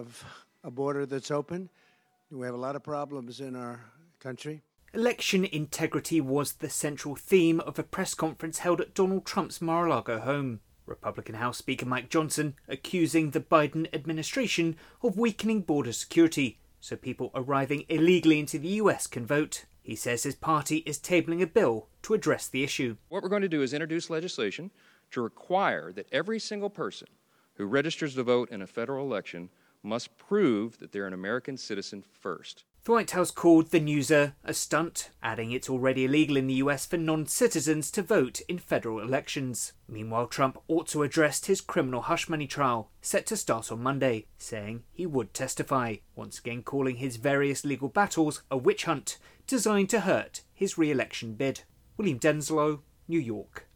have a border that's open. We have a lot of problems in our country. Election integrity was the central theme of a press conference held at Donald Trump's Mar-a-Lago home. Republican House Speaker Mike Johnson accusing the Biden administration of weakening border security so people arriving illegally into the US can vote. He says his party is tabling a bill to address the issue. What we're going to do is introduce legislation to require that every single person who registers to vote in a federal election must prove that they're an American citizen first. The White House called the news a stunt, adding it's already illegal in the US for non-citizens to vote in federal elections. Meanwhile, Trump also addressed his criminal hush money trial, set to start on Monday, saying he would testify, once again calling his various legal battles a witch hunt designed to hurt his re-election bid. William Denslow, New York.